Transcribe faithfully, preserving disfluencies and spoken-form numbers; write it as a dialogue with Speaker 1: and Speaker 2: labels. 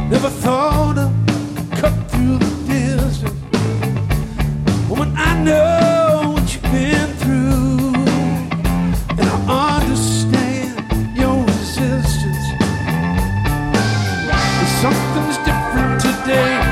Speaker 1: Never thought I'd cut through the distance. Woman, I know what you've been through, and I understand your resistance. But something's different today.